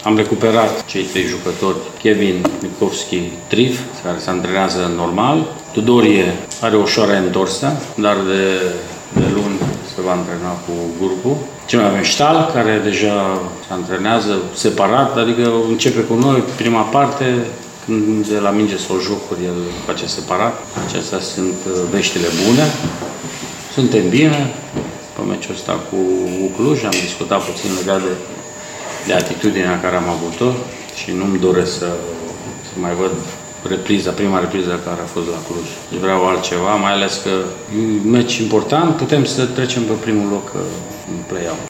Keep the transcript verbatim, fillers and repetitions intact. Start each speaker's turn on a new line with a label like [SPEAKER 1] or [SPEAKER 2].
[SPEAKER 1] Am recuperat cei trei jucători, Kevin, Mikovski, Trif, care se antrenează normal. Tudorie are o ușoară întorsă, dar de, de luni se va antrena cu grupul. Ce mai avem? Ștal, care deja se antrenează separat, adică începe cu noi prima parte, când de la minge sau jocuri el face separat. Acestea sunt veștile bune. Suntem bine. Pe meciul ăsta cu Cluj am discutat puțin legat de, de atitudinea care am avut-o și nu-mi doresc să, să mai văd repriza, prima repriză care a fost la Cluj. Vreau altceva, mai ales că e un meci important, putem să trecem pe primul loc în play-out.